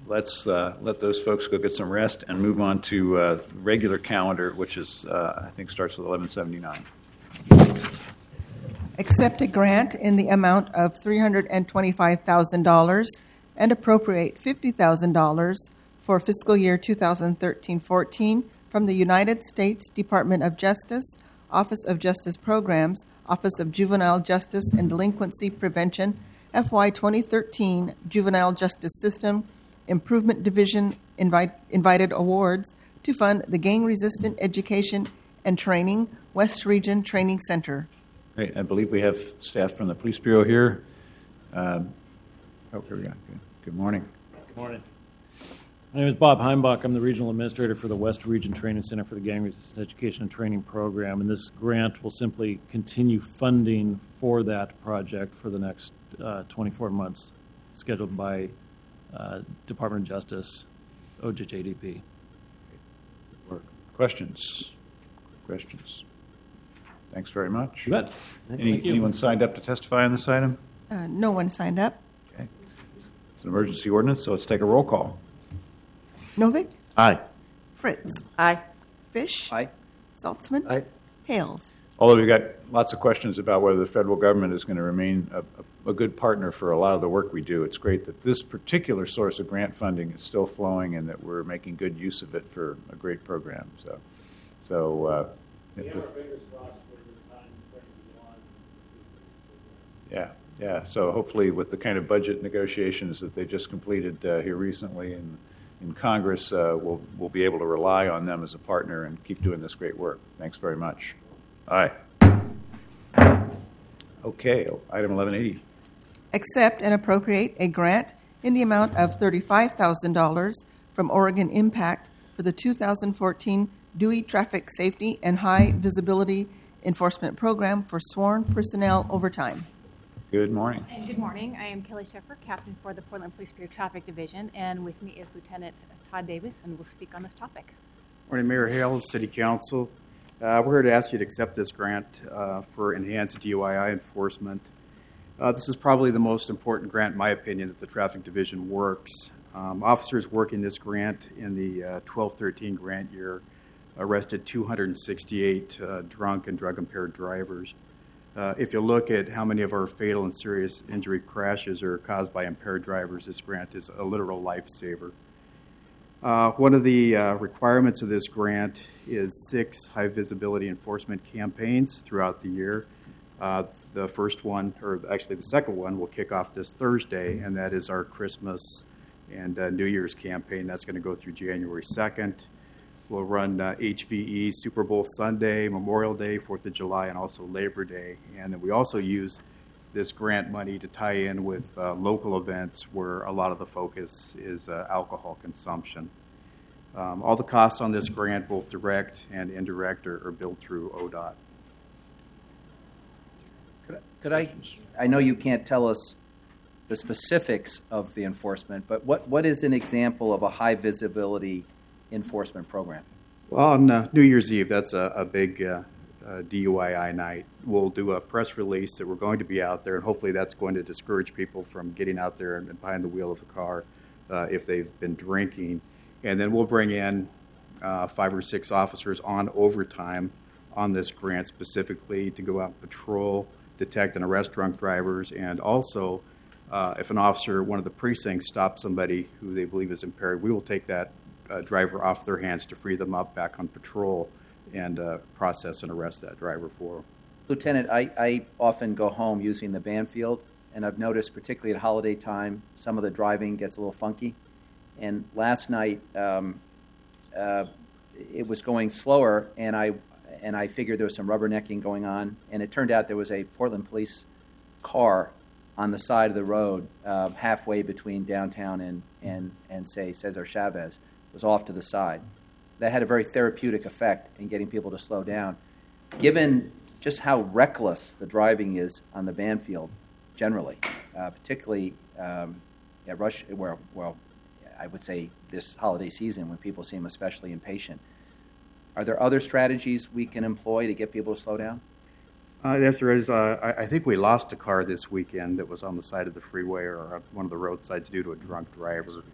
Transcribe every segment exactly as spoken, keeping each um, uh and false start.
let's uh, let those folks go get some rest and move on to uh, regular calendar, which is, uh, I think, starts with eleven seventy-nine. Accept a grant in the amount of three hundred twenty-five thousand dollars and appropriate fifty thousand dollars for fiscal year two thousand thirteen fourteen from the United States Department of Justice, Office of Justice Programs, Office of Juvenile Justice and Delinquency Prevention, F Y twenty thirteen Juvenile Justice System Improvement Division invite, invited awards to fund the Gang-Resistant Education and Training West Region Training Center. Great. I believe we have staff from the Police Bureau here. Um, oh, here we go. Good, Good morning. Good morning. My name is Bob Heimbach. I'm the Regional Administrator for the West Region Training Center for the Gang Resistant Education and Training Program, and this grant will simply continue funding for that project for the next uh, twenty-four months, scheduled by uh, Department of Justice, O J J D P. Questions? Questions? Thanks very much. You bet. Any, Thank you. Anyone signed up to testify on this item? Uh, no one signed up. Okay. It's an emergency ordinance, so let's take a roll call. Novick? Aye. Fritz? Aye. Fish? Aye. Saltzman? Aye. Hales? Although we've got lots of questions about whether the federal government is going to remain a, a, a good partner for a lot of the work we do, it's great that this particular source of grant funding is still flowing and that we're making good use of it for a great program. So, so uh, Yeah, our fingers crossed for the time frame beyond. yeah, yeah. So hopefully, with the kind of budget negotiations that they just completed uh, here recently in in Congress, uh, we'll we'll be able to rely on them as a partner and keep doing this great work. Thanks very much. Aye. Okay, item eleven eighty. Accept and appropriate a grant in the amount of thirty-five thousand dollars from Oregon Impact for the two thousand fourteen Dewey Traffic Safety and High Visibility Enforcement Program for sworn personnel overtime. Good morning. And good morning. I am Kelly Sheffer, Captain for the Portland Police Bureau Traffic Division, and with me is Lieutenant Todd Davis, and we'll speak on this topic. Morning, Mayor Hales, City Council. Uh, we're here to ask you to accept this grant uh, for enhanced D U I I enforcement. Uh, this is probably the most important grant, in my opinion, that the Traffic Division works. Um, officers working this grant in the uh, twelve thirteen grant year arrested two hundred sixty-eight uh, drunk and drug-impaired drivers. Uh, if you look at how many of our fatal and serious injury crashes are caused by impaired drivers, this grant is a literal lifesaver. Uh, one of the uh, requirements of this grant is six high-visibility enforcement campaigns throughout the year. Uh, the first one, or actually the second one, will kick off this Thursday, and that is our Christmas and uh, New Year's campaign. That's going to go through January second. We'll run uh, H V E Super Bowl Sunday, Memorial Day, fourth of July, and also Labor Day. And then we also use this grant money to tie in with uh, local events where a lot of the focus is uh, alcohol consumption. Um, all the costs on this grant, both direct and indirect, are, are billed through O D O T. Could I, could I, I know you can't tell us the specifics of the enforcement, but what, what is an example of a high visibility enforcement program? Well, on uh, New Year's Eve, that's a, a big uh, uh, D U I I night. We'll do a press release that we're going to be out there, and hopefully that's going to discourage people from getting out there and behind the wheel of a car uh, if they've been drinking. And then we'll bring in uh, five or six officers on overtime on this grant specifically to go out and patrol, detect and arrest drunk drivers, and also uh, if an officer, one of the precincts, stops somebody who they believe is impaired, we will take that uh, driver off their hands to free them up back on patrol and uh, process and arrest that driver for them. Lieutenant, I, I often go home using the Banfield, and I've noticed, particularly at holiday time, some of the driving gets a little funky. And last night, um, uh, it was going slower, and I and I figured there was some rubbernecking going on, and it turned out there was a Portland police car on the side of the road, uh, halfway between downtown and, and, and say, Cesar Chavez, was off to the side. That had a very therapeutic effect in getting people to slow down. Given just how reckless the driving is on the Banfield generally, uh, particularly um, at rush, where, well, I would say this holiday season when people seem especially impatient, are there other strategies we can employ to get people to slow down? Uh, yes, there is. Uh, I, I think we lost a car this weekend that was on the side of the freeway or on one of the roadsides due to a drunk driver.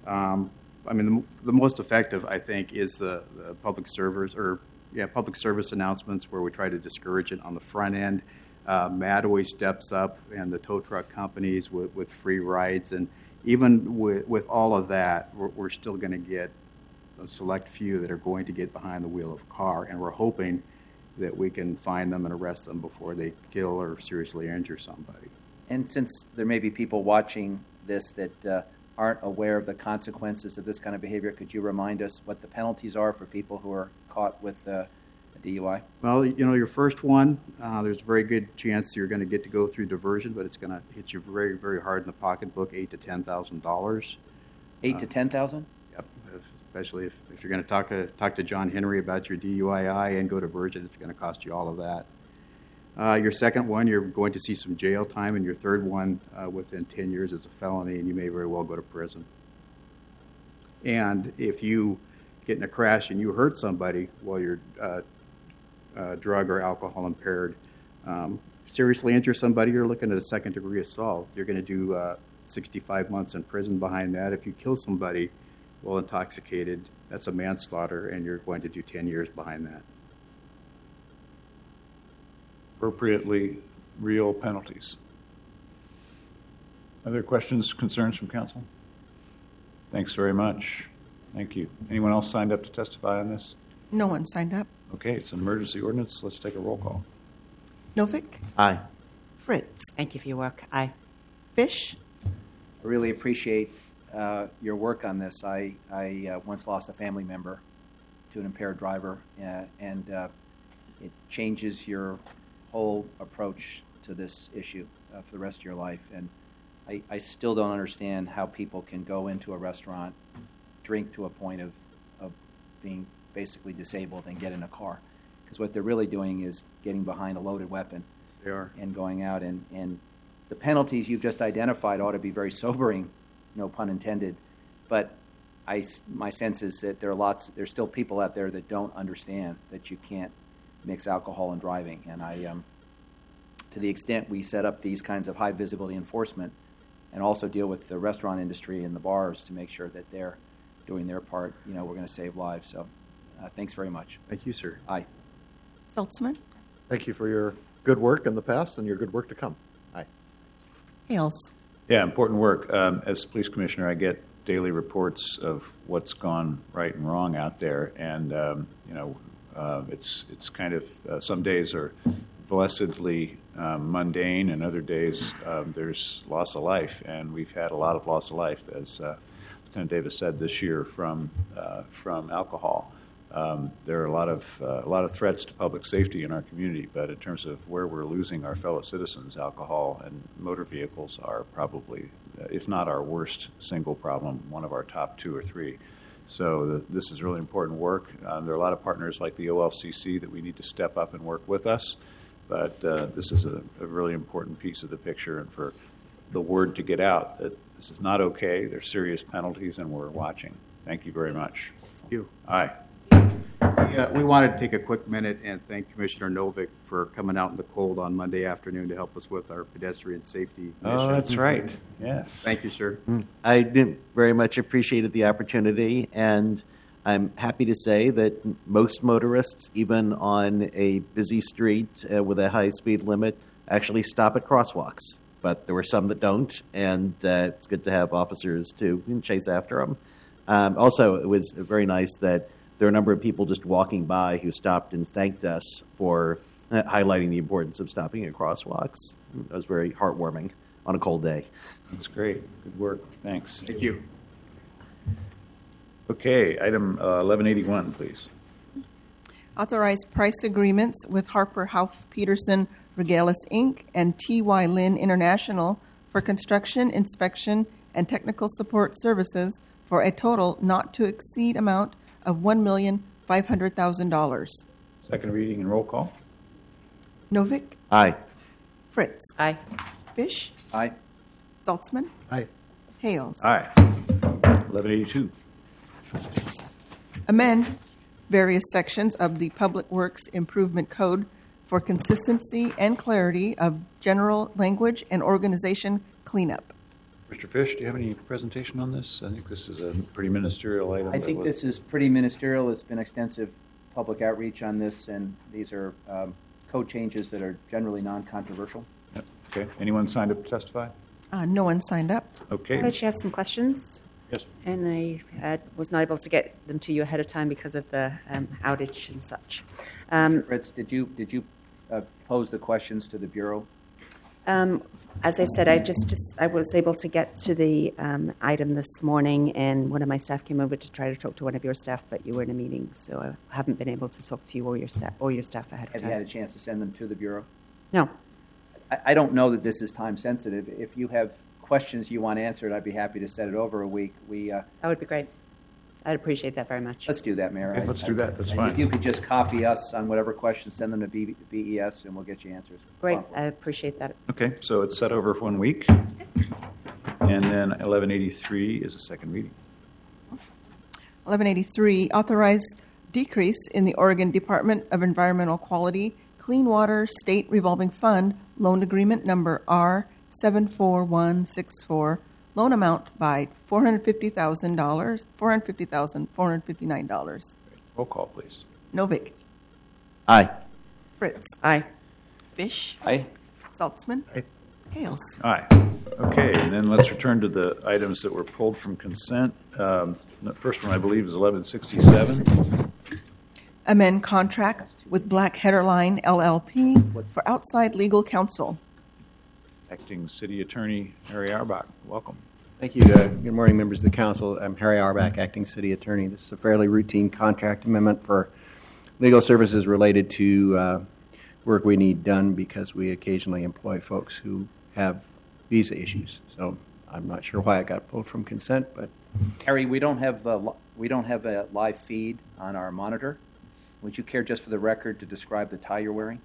Um, I mean, the, the most effective, I think, is the, the public servers or yeah, public service announcements where we try to discourage it on the front end. Uh, Matt always steps up, and the tow truck companies with, with free rides, and even with, with all of that, we're, we're still going to get a select few that are going to get behind the wheel of a car, and we're hoping that we can find them and arrest them before they kill or seriously injure somebody. And since there may be people watching this that uh, aren't aware of the consequences of this kind of behavior, could you remind us what the penalties are for people who are caught with uh, a D U I? Well, you know, your first one, uh, there's a very good chance you're going to get to go through diversion, but it's going to hit you very, very hard in the pocketbook, eight to ten thousand dollars. Eight uh, to ten thousand? Yep. Especially if, if you're going to talk to talk to John Henry about your D U I and go diversion, it's going to cost you all of that. Uh, your second one, you're going to see some jail time, and your third one, uh, within ten years, is a felony, and you may very well go to prison. And if you get in a crash and you hurt somebody while you're uh, uh, drug or alcohol impaired, um, seriously injure somebody, you're looking at a second-degree assault. You're going to do uh, sixty-five months in prison behind that. If you kill somebody while intoxicated, that's a manslaughter, and you're going to do ten years behind that. Appropriately real penalties. Other questions, concerns from council? Thanks very much. Thank you. Anyone else signed up to testify on this? No one signed up. Okay, it's an emergency ordinance. Let's take a roll call. Novick? Aye. Fritz? Thank you for your work. Aye. Fish? I really appreciate uh, your work on this. I, I uh, once lost a family member to an impaired driver, uh, and uh, it changes your whole approach to this issue uh, for the rest of your life. And I, I still don't understand how people can go into a restaurant, drink to a point of, of being basically disabled, and get in a car. Because what they're really doing is getting behind a loaded weapon. They are. And going out. And, and the penalties you've just identified ought to be very sobering, no pun intended. But I, my sense is that there are lots, there's still people out there that don't understand that you can't mix alcohol and driving. And I, um, to the extent we set up these kinds of high visibility enforcement, and also deal with the restaurant industry and the bars to make sure that they're doing their part, you know, we're going to save lives. So uh, thanks very much. Thank you, sir. Aye. Saltzman? Thank you for your good work in the past and your good work to come. Aye. Hales? Yeah, important work. Um, as police commissioner, I get daily reports of what's gone right and wrong out there, and um, you know, uh, it's it's kind of uh, some days are blessedly um, mundane, and other days um, there's loss of life, and we've had a lot of loss of life, as uh, Lieutenant Davis said, this year from uh, from alcohol. Um, there are a lot of uh, a lot of threats to public safety in our community, but in terms of where we're losing our fellow citizens, alcohol and motor vehicles are probably, uh, if not our worst single problem, one of our top two or three. So the, this is really important work. Um, there are a lot of partners like the O L C C that we need to step up and work with us, but uh, this is a, a really important piece of the picture, and for the word to get out that this is not okay, there's serious penalties, and we're watching. Thank you very much. Thank you. Aye. Yeah, we wanted to take a quick minute and thank Commissioner Novick for coming out in the cold on Monday afternoon to help us with our pedestrian safety mission. Oh, that's right. Yes. Thank you, sir. I did very much appreciated the opportunity, and I'm happy to say that most motorists, even on a busy street uh, with a high speed limit, actually stop at crosswalks. But there were some that don't, and uh, it's good to have officers to chase after them. Um, also, it was very nice that there are a number of people just walking by who stopped and thanked us for uh, highlighting the importance of stopping at crosswalks. That was very heartwarming on a cold day. That's great. Good work. Thanks. Thank you. Okay, item uh, eleven eighty-one, please. Authorize price agreements with Harper Hauff Peterson Regalis Incorporated and T Y Lin International for construction, inspection, and technical support services for a total not to exceed amount of one million five hundred thousand dollars. Second reading and roll call. Novick? Aye. Fritz? Aye. Fish? Aye. Saltzman? Aye. Hales? Aye. eleven eighty-two. Amend various sections of the Public Works Improvement Code for consistency and clarity of general language and organization cleanup. Mister Fish, do you have any presentation on this? I think this is a pretty ministerial item. I think this is pretty ministerial. It's been extensive public outreach on this, and these are um, code changes that are generally non-controversial. Yep. Okay. Anyone signed up to testify? Uh, no one signed up. Okay. I actually have some questions. Yes. And I uh, was not able to get them to you ahead of time because of the um, outage and such. Um, Fritz, did you did you uh, pose the questions to the Bureau? um, as I said, I just, just I was able to get to the um, item this morning, and one of my staff came over to try to talk to one of your staff, but you were in a meeting, so I haven't been able to talk to you or your staff or your staff ahead of Have time. you had a chance to send them to the Bureau? No. I, I don't know that this is time sensitive. If you have questions you want answered, I'd be happy to set it over a week. We uh, That would be great. I'd appreciate that very much. let's do that, Mayor. Okay, I- let's I- do that. That's If fine. you could just copy us on whatever questions, send them to B- B E S, and we'll get you answers. Great. I appreciate that. Okay, so it's set over for one week. And then eleven eighty-three is a second reading. eleven eighty-three, authorize decrease in the Oregon Department of Environmental Quality Clean Water State Revolving Fund loan agreement number R seven four one six four, loan amount by four hundred fifty thousand dollars, four hundred fifty thousand four hundred fifty-nine dollars. Roll call, please. Novick, Aye. Fritz, Aye. Fish, Aye. Saltzman, Hales. Aye. Okay, and then let's return to the items that were pulled from consent. Um, The first one, I believe, is eleven sixty-seven. Amend contract with Black Headerline L L P for outside legal counsel. Acting City Attorney Harry Auerbach, welcome. Thank you. Uh, Good morning, members of the council. I'm Harry Auerbach, Acting City Attorney. This is a fairly routine contract amendment for legal services related to uh, work we need done because we occasionally employ folks who have visa issues. So I'm not sure why it got pulled from consent, but Harry, we don't have uh, li- we don't have a live feed on our monitor. Would you care, just for the record, to describe the tie you're wearing?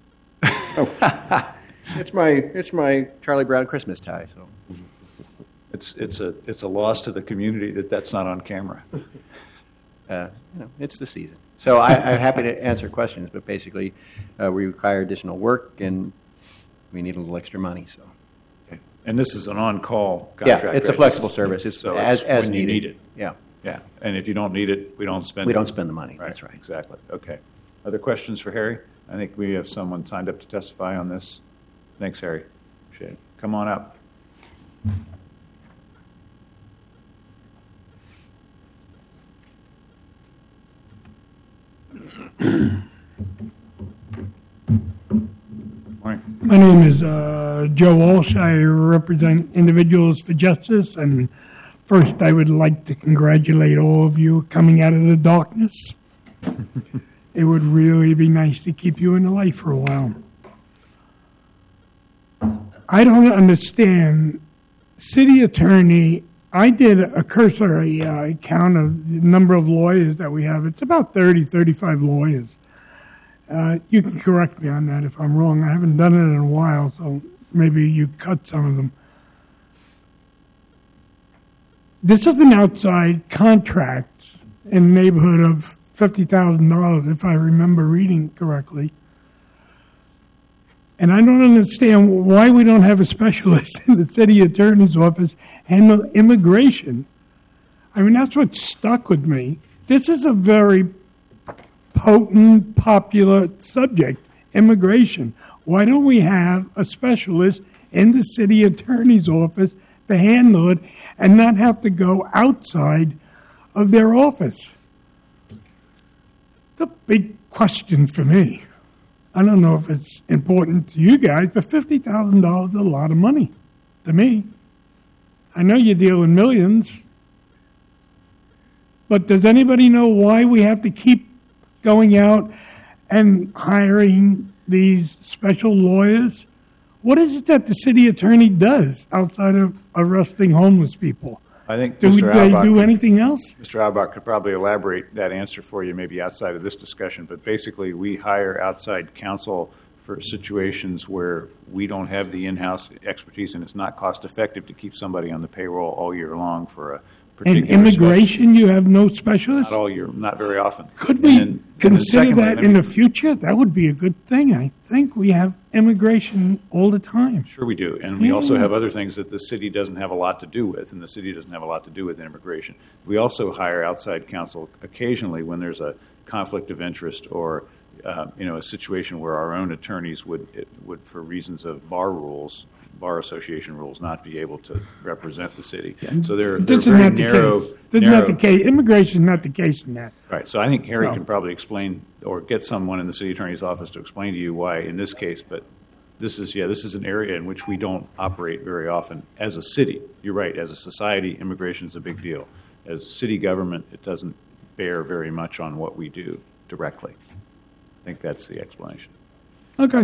it's my it's my Charlie Brown Christmas tie. So It's it's a it's a loss to the community that that's not on camera. uh, you know, it's the season. So I, I'm happy to answer questions, but basically, uh, we require additional work and we need a little extra money. So. Okay. And this is an on-call contract. Yeah, it's a right? flexible service. It's So as, it's as when needed. you need it. Yeah. Yeah, and if you don't need it, we don't spend it. We don't spend the money. That's right. Exactly. Okay. Other questions for Harry? I think we have someone signed up to testify on this. Thanks, Harry. Appreciate it. Come on up. Morning. My name is uh, Joe Walsh. I represent Individuals for Justice, and first I would like to congratulate all of you coming out of the darkness. It would really be nice to keep you in the light for a while. I don't understand. City attorney, I did a cursory uh, count of the number of lawyers that we have. It's about thirty, thirty-five lawyers. Uh, you can correct me on that if I'm wrong. I haven't done it in a while, so maybe you cut some of them. This is an outside contract in the neighborhood of fifty thousand dollars, if I remember reading correctly. And I don't understand why we don't have a specialist in the city attorney's office handle immigration. I mean, that's what stuck with me. This is a very potent, popular subject, immigration. Why don't we have a specialist in the city attorney's office to handle it and not have to go outside of their office? The big question for me. I don't know if it's important to you guys, but fifty thousand dollars is a lot of money to me. I know you deal in millions, but does anybody know why we have to keep going out and hiring these special lawyers? What is it that the city attorney does outside of arresting homeless people? I think Do we, Mister they Auerbach do could- anything else? Mister Auerbach could probably elaborate that answer for you, maybe outside of this discussion. But basically, we hire outside counsel for situations where we don't have the in-house expertise, and it's not cost-effective to keep somebody on the payroll all year long for a particular In immigration, you have no specialists? Not all year, not very often. Could we- And then consider secondly, that let in me- the future? That would be a good thing. I think we have immigration all the time. Sure we do. And we also Yeah. have other things that the city doesn't have a lot to do with, and the city doesn't have a lot to do with immigration. We also hire outside counsel occasionally when there's a conflict of interest or, uh, you know, a situation where our own attorneys would, it would, for reasons of bar rules, bar association rules, not be able to represent the city. So they're, they're This is very not the narrow. case. This is narrow not the case. Immigration is not the case in that. Right. So I think Harry No. can probably explain or get someone in the city attorney's office to explain to you why in this case, but this is, yeah, this is an area in which we don't operate very often as a city. You're right. As a society, immigration is a big deal. As city government, it doesn't bear very much on what we do directly. I think that's the explanation. Okay.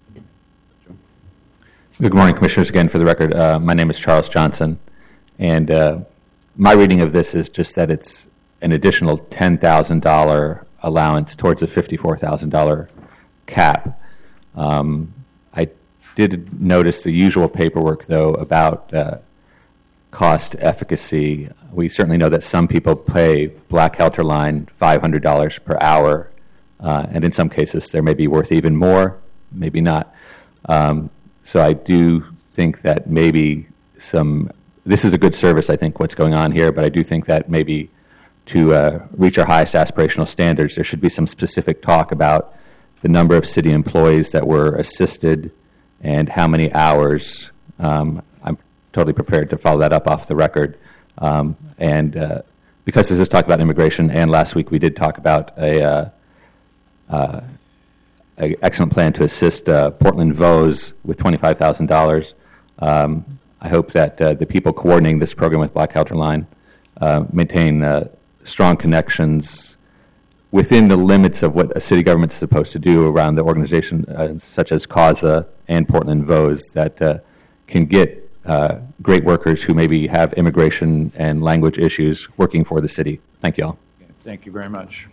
Good morning, Commissioners. Again, for the record, uh, my name is Charles Johnson, and uh, my reading of this is just that it's an additional ten thousand dollars allowance towards a fifty-four thousand dollars cap. Um, I did notice the usual paperwork, though, about uh, cost efficacy. We certainly know that some people pay Black Helter Line five hundred dollars per hour, uh, and in some cases they may be worth even more, maybe not. Um, So I do think that maybe some, this is a good service, I think, what's going on here, but I do think that maybe to uh, reach our highest aspirational standards, there should be some specific talk about the number of city employees that were assisted and how many hours. Um, I'm totally prepared to follow that up off the record. Um, and uh, because this is talk about immigration, and last week we did talk about a uh, uh, an excellent plan to assist uh, Portland Vose with twenty-five thousand dollars. Um, I hope that uh, the people coordinating this program with Black Helter Line uh, maintain uh, strong connections within the limits of what a city government is supposed to do around the organization uh, such as CASA and Portland Vose that uh, can get uh, great workers who maybe have immigration and language issues working for the city. Thank you all. Okay, thank you very much.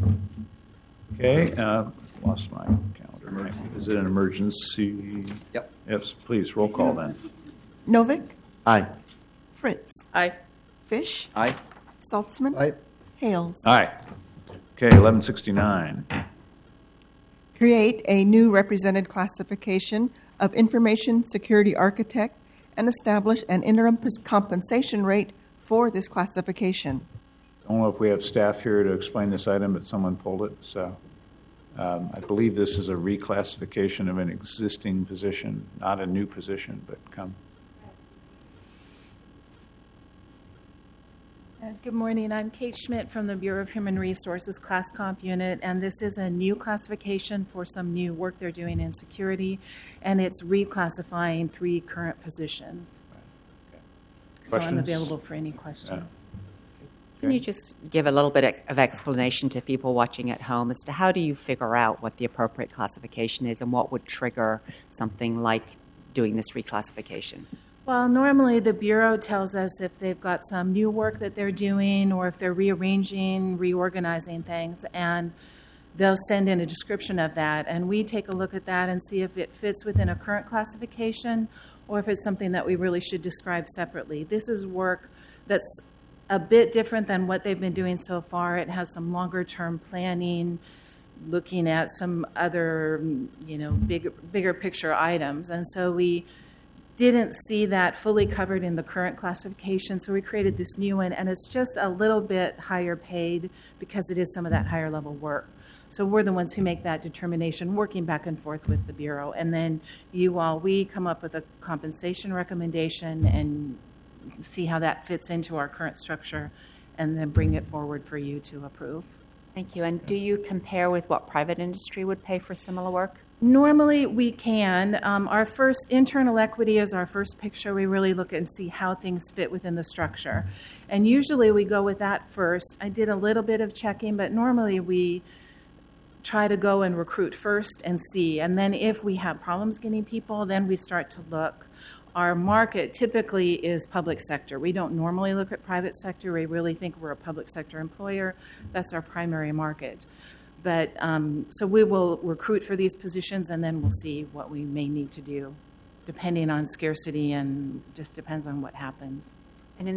Okay, uh, lost my calendar. Is it an emergency? Yep. Yes, please, roll call then. Novick, Aye. Fritz, Aye. Fish, Aye. Saltzman, Aye. Hales. Aye. Okay, eleven sixty-nine. Create a new represented classification of information security architect and establish an interim pos- compensation rate for this classification. I don't know if we have staff here to explain this item, but someone pulled it, so um, I believe this is a reclassification of an existing position, not a new position, but come. Uh, Good morning. I'm Kate Schmidt from the Bureau of Human Resources Class Comp Unit, and this is a new classification for some new work they're doing in security, and it's reclassifying three current positions. So I'm Questions? available for any questions. Can you just give a little bit of explanation to people watching at home as to how do you figure out what the appropriate classification is and what would trigger something like doing this reclassification? Well, normally the Bureau tells us if they've got some new work that they're doing or if they're rearranging, reorganizing things, and they'll send in a description of that. And we take a look at that and see if it fits within a current classification or if it's something that we really should describe separately. This is work that's a bit different than what they've been doing so far. It has some longer-term planning, looking at some other, you know, big, bigger picture items. And so we didn't see that fully covered in the current classification, so we created this new one, and it's just a little bit higher paid because it is some of that higher level work. So we're the ones who make that determination, working back and forth with the Bureau. And then you all, we come up with a compensation recommendation and see how that fits into our current structure, and then bring it forward for you to approve. Thank you. And do you compare with what private industry would pay for similar work? Normally, we can. Um, our first internal equity is our first picture. We really look and see how things fit within the structure. And usually we go with that first. I did a little bit of checking, but normally we try to go and recruit first and see. And then if we have problems getting people, then we start to look. Our market typically is public sector. We don't normally look at private sector. We really think we're a public sector employer. That's our primary market. But um, so we will recruit for these positions, and then we'll see what we may need to do, depending on scarcity and just depends on what happens. And in this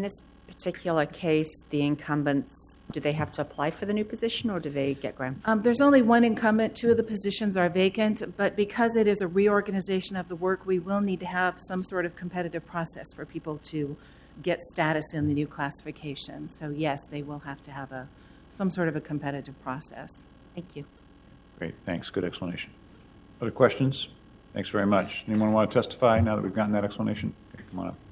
particular case, the incumbents, do they have to apply for the new position, or do they get grandfathered? Um, there's only one incumbent. Two of the positions are vacant, but because it is a reorganization of the work, we will need to have some sort of competitive process for people to get status in the new classification. So yes, they will have to have a some sort of a competitive process. Thank you. Great, thanks. Good explanation. Other questions? Thanks very much. Anyone want to testify now that we've gotten that explanation? Okay, come on up.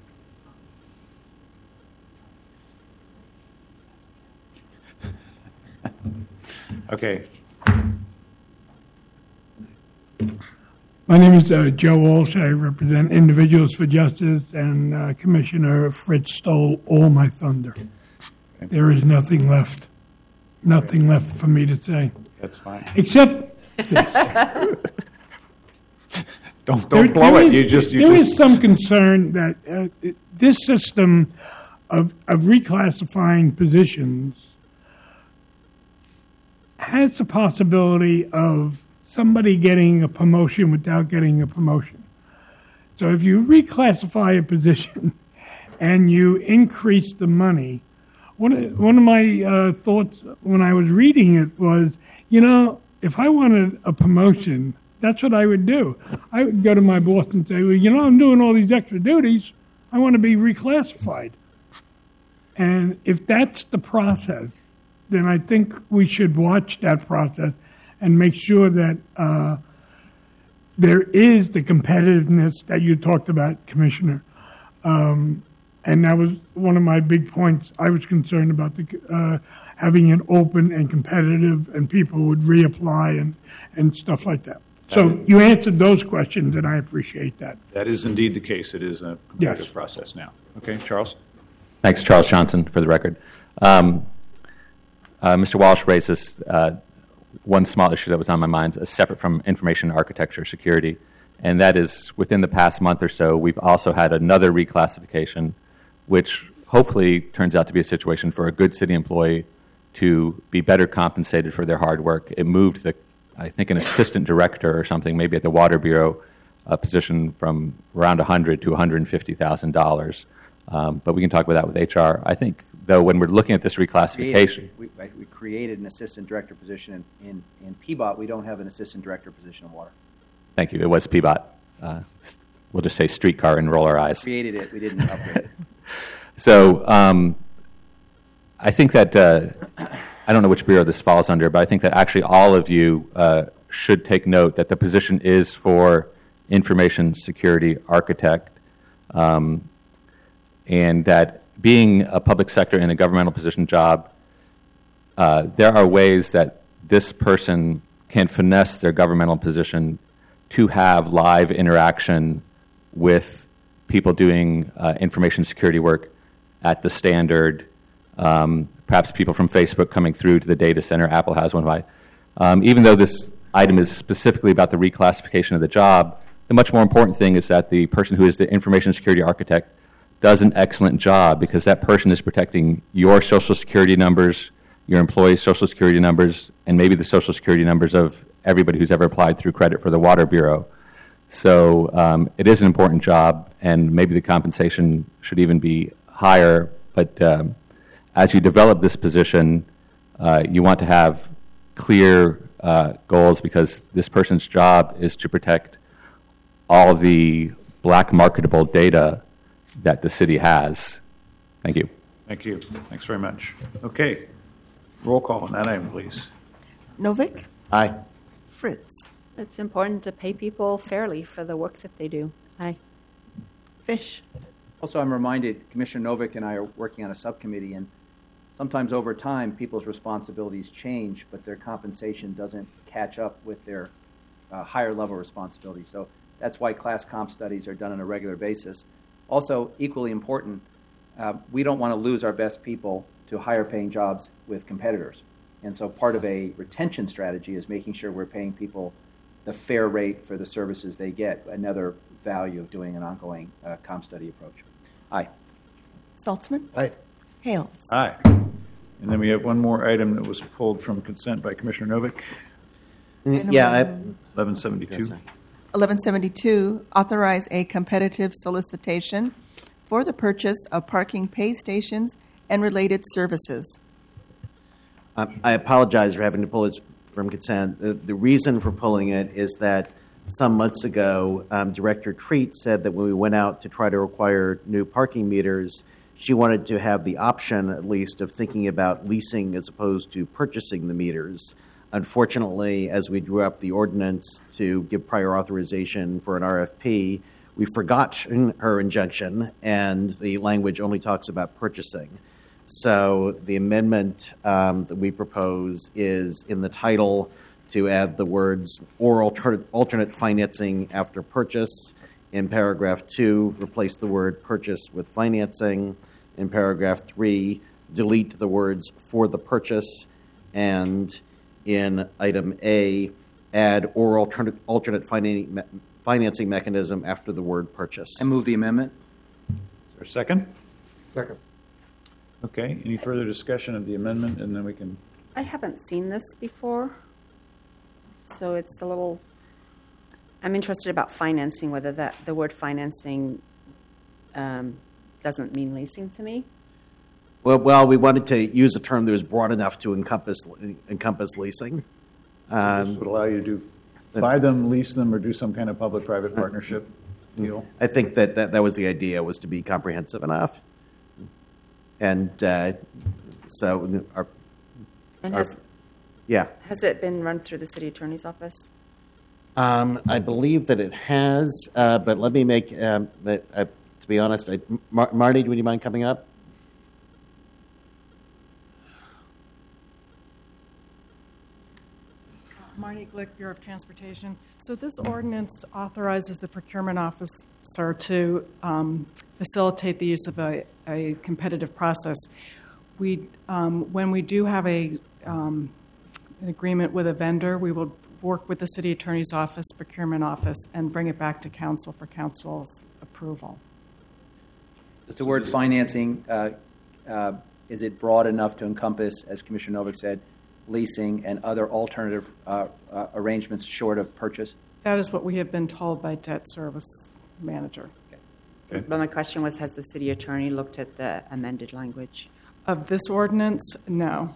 Okay. My name is uh, Joe Walsh. I represent Individuals for Justice, and uh, Commissioner Fritz stole all my thunder. Okay. There is nothing left. Nothing Okay. left for me to say. That's fine. Except this. Don't don't There- blow there it. is- You just you there just is some concern that uh, this system of, of reclassifying positions has the possibility of somebody getting a promotion without getting a promotion. So if you reclassify a position and you increase the money, one of, one of my uh, thoughts when I was reading it was, you know, if I wanted a promotion, that's what I would do. I would go to my boss and say, well, you know, I'm doing all these extra duties. I want to be reclassified. And if that's the process, then I think we should watch that process and make sure that uh, there is the competitiveness that you talked about, Commissioner. Um, and that was one of my big points. I was concerned about the, uh, having it open and competitive, and people would reapply and, and stuff like that. So you answered those questions, and I appreciate that. that is indeed the case. It is a competitive Yes. process now. Okay, Charles. Thanks, Charles Johnson, for the record. Um, uh, Mister Walsh raises uh, one small issue that was on my mind, uh, separate from information architecture security, and that is within the past month or so, we've also had another reclassification, which hopefully turns out to be a situation for a good city employee to be better compensated for their hard work. It moved the, I think, an assistant director or something, maybe at the Water Bureau, uh, position from around one hundred thousand dollars to one hundred fifty thousand dollars. Um, but we can talk about that with H R. I think, though, when we're looking at this reclassification, Created, we, we created an assistant director position in, in, in P B O T. We don't have an assistant director position in water. thank you, it was P B O T. Uh, we'll just say streetcar and roll our eyes. Created it. We didn't upgrade it. So um, I think that, uh, I don't know which bureau this falls under, but I think that actually all of you uh, should take note that the position is for information security architect, um, and that being a public sector in a governmental position job, uh, there are ways that this person can finesse their governmental position to have live interaction with people doing uh, information security work at the standard, um, perhaps people from Facebook coming through to the data center. Apple has one of my. Um, even though this item is specifically about the reclassification of the job, the much more important thing is that the person who is the information security architect does an excellent job, because that person is protecting your Social Security numbers, your employees' Social Security numbers, and maybe the Social Security numbers of everybody who's ever applied through credit for the Water Bureau. So um, it is an important job, and maybe the compensation should even be higher. But um, as you develop this position, uh, you want to have clear uh, goals, because this person's job is to protect all the black marketable data that the city has. Thank you. Thank you. Thanks very much. Okay. Roll call on that item, please. Novick, Aye. Fritz, It's important to pay people fairly for the work that they do. Aye. Fish, Also, I'm reminded, Commissioner Novick and I are working on a subcommittee, and sometimes over time, people's responsibilities change, but their compensation doesn't catch up with their uh, higher level responsibilities. So that's why class comp studies are done on a regular basis. Also, equally important, uh, we don't want to lose our best people to higher paying jobs with competitors. And so part of a retention strategy is making sure we're paying people the fair rate for the services they get, another value of doing an ongoing uh, comp study approach. Aye. Saltzman, Aye. Hales. Aye. And then we have one more item that was pulled from consent by Commissioner Novick, Yeah, I, eleven seventy-two. eleven seventy-two, authorize a competitive solicitation for the purchase of parking pay stations and related services. Um, I apologize for having to pull this from consent. The, the reason for pulling it is that some months ago, um, Director Treat said that when we went out to try to require new parking meters, she wanted to have the option, at least, of thinking about leasing as opposed to purchasing the meters. Unfortunately, as we drew up the ordinance to give prior authorization for an R F P, we forgot her injunction, and the language only talks about purchasing. So the amendment um, that we propose is in the title to add the words or alter- alternate financing after purchase. In paragraph two, replace the word purchase with financing. In paragraph three, delete the words for the purchase. And in item A, add or alternate, alternate financing, me- financing mechanism after the word purchase. I move the amendment. Is there a second? Second. Okay, any further discussion of the amendment, and then we can... I haven't seen this before, so it's a little. I'm interested about financing, whether that the word financing um, doesn't mean leasing to me. Well, well, we wanted to use a term that was broad enough to encompass encompass leasing. Um, This would allow you to do, buy them, lease them, or do some kind of public-private partnership deal. I think that, that that was the idea, was to be comprehensive enough. And uh, so, our, And our, has, yeah. has it been run through the city attorney's office? Um, I believe that it has, uh, but let me make, um, but, uh, to be honest, I, Mar- Marty, would you mind coming up? Marnie Glick, Bureau of Transportation. So this ordinance authorizes the procurement officer to um, facilitate the use of a, a competitive process. We, um, when we do have a, um, an agreement with a vendor, we will work with the city attorney's office, procurement office, and bring it back to council for council's approval. Is the word financing, uh, uh, is it broad enough to encompass, as Commissioner Novick said, leasing and other alternative uh, uh, arrangements short of purchase? That is what we have been told by debt service manager. Okay. But my question was, has the city attorney looked at the amended language? Of this ordinance, no.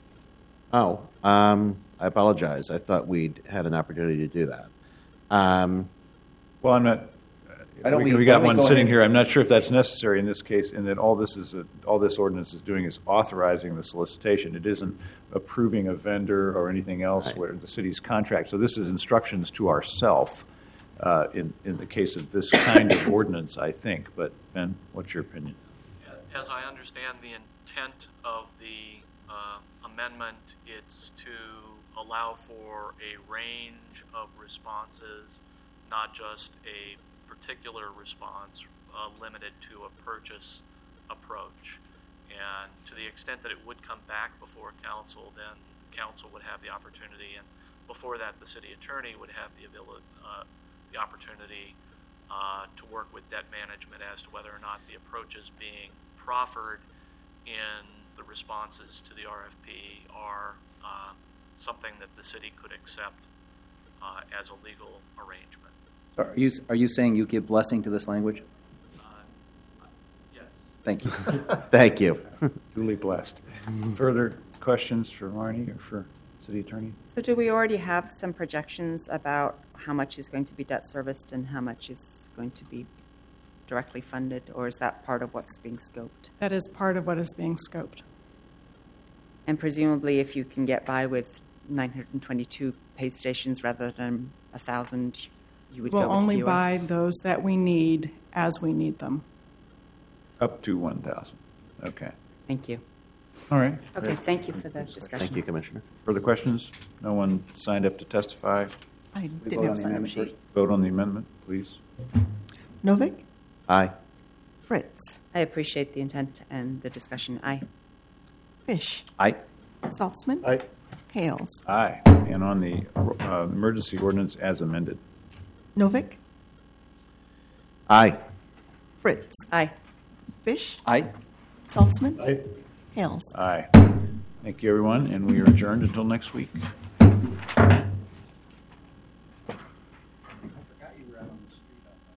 Oh, um, I apologize. I thought we'd had an opportunity to do that. Um, Well, I'm not, I don't we, mean- we got why don't we one go sitting ahead? here. I'm not sure if that's necessary in this case, in that all this is, a, all this ordinance is doing is authorizing the solicitation. It isn't approving a vendor or anything else Right. where the city's contract. So this is instructions to ourself uh, in, in the case of this kind of ordinance, I think. But, Ben, what's your opinion? As I understand the intent of the uh, amendment, it's to allow for a range of responses, not just a particular response uh, limited to a purchase approach. And to the extent that it would come back before council, then council would have the opportunity, and before that, the city attorney would have the ability, uh, the opportunity uh, to work with debt management as to whether or not the approaches being proffered in the responses to the R F P are uh, something that the city could accept uh, as a legal arrangement. Are you, are you saying you give blessing to this language? Uh, yes. Thank you. Thank you. Duly blessed. Further questions for Marnie or for City Attorney? So do we already have some projections about how much is going to be debt serviced and how much is going to be directly funded, or is that part of what's being scoped? That is part of what is being scoped. And presumably, if you can get by with nine hundred twenty-two pay stations rather than one thousand, you would We'll go with only fewer? buy those that we need as we need them. Up to one thousand. Okay. Thank you. All right. Okay, thank you for the discussion. Thank you, Commissioner. Further questions? No one signed up to testify. I We didn't vote have on the sign-up amendment sheet. first? Vote on the amendment, please. Novick? Aye. Fritz? I appreciate the intent and the discussion. Aye. Fish? Aye. Saltzman? Aye. Hales? Aye. And on the uh, emergency ordinance as amended. Novick? Aye. Fritz? Aye. Fish? Aye. Saltzman? Aye. Hales? Aye. Thank you, everyone, and we are adjourned until next week.